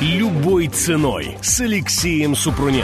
любой ценой с Алексеем Супруненко.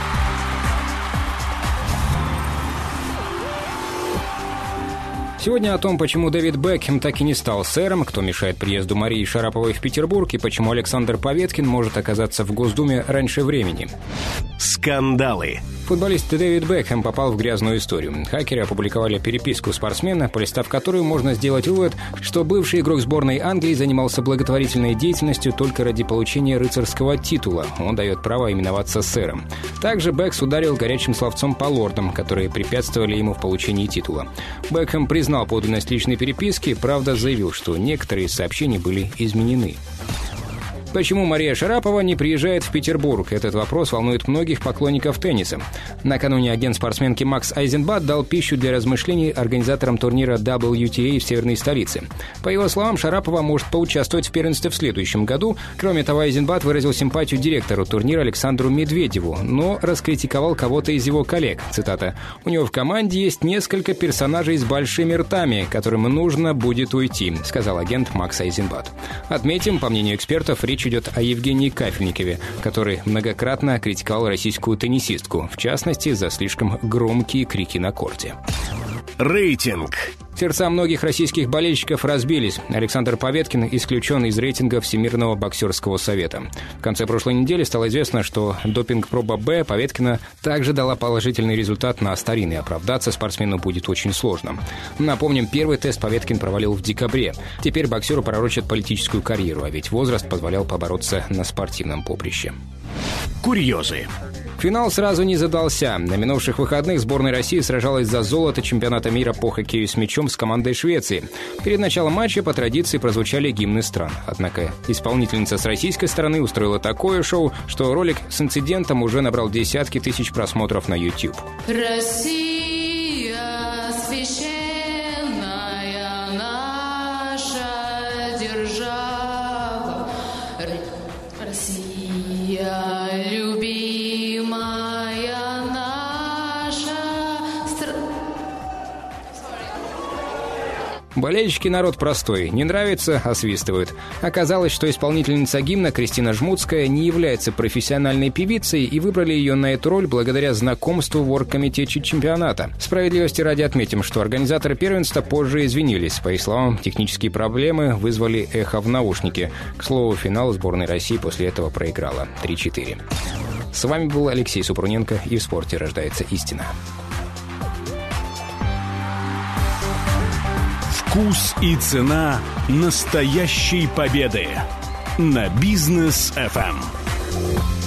Сегодня о том, почему Дэвид Бекхэм так и не стал сэром, кто мешает приезду Марии Шараповой в Петербург и почему Александр Поветкин может оказаться в Госдуме раньше времени. Скандалы. Футболист Дэвид Бекхэм попал в грязную историю. Хакеры опубликовали переписку спортсмена, полистав которую можно сделать вывод, что бывший игрок сборной Англии занимался благотворительной деятельностью только ради получения рыцарского титула. Он дает право именоваться сэром. Также Бекс ударил горячим словцом по лордам, которые препятствовали ему в получении титула. Бекхэм признал подлинность личной переписки, правда заявил, что некоторые сообщения были изменены. Почему Мария Шарапова не приезжает в Петербург? Этот вопрос волнует многих поклонников тенниса. Накануне агент спортсменки Макс Айзенбад дал пищу для размышлений организаторам турнира WTA в северной столице. По его словам, Шарапова может поучаствовать в первенстве в следующем году. Кроме того, Айзенбад выразил симпатию директору турнира Александру Медведеву, но раскритиковал кого-то из его коллег. Цитата: «У него в команде есть несколько персонажей с большими ртами, которым нужно будет уйти», сказал агент Макс Айзенбад. Отметим, по мнению экспертов, речь идет о Евгении Кафельникове, который многократно критиковал российскую теннисистку, в частности, за слишком громкие крики на корте. Рейтинг. Сердца многих российских болельщиков разбились. Александр Поветкин исключен из рейтинга Всемирного боксерского совета. В конце прошлой недели стало известно, что допинг-проба Б Поветкина также дала положительный результат на астарин, и оправдаться спортсмену будет очень сложно. Напомним, первый тест Поветкин провалил в декабре. Теперь боксеру пророчат политическую карьеру, а ведь возраст позволял побороться на спортивном поприще. Курьезы. Финал сразу не задался. На минувших выходных сборная России сражалась за золото чемпионата мира по хоккею с мячом с командой Швеции. Перед началом матча по традиции прозвучали гимны стран. Однако исполнительница с российской стороны устроила такое шоу, что ролик с инцидентом уже набрал десятки тысяч просмотров на YouTube. Россия, священная наша держава, Россия, любимая наша страна. Болельщики народ простой. Не нравится — освистывают. Оказалось, что исполнительница гимна Кристина Жмутская не является профессиональной певицей, и выбрали ее на эту роль благодаря знакомству в оргкомитете чемпионата. Справедливости ради отметим, что организаторы первенства позже извинились. По их словам, технические проблемы вызвали эхо в наушнике. К слову, финал сборной России после этого проиграла 3-4. С вами был Алексей Супруненко, и в спорте рождается истина. Вкус и цена настоящей победы на Бизнес FM.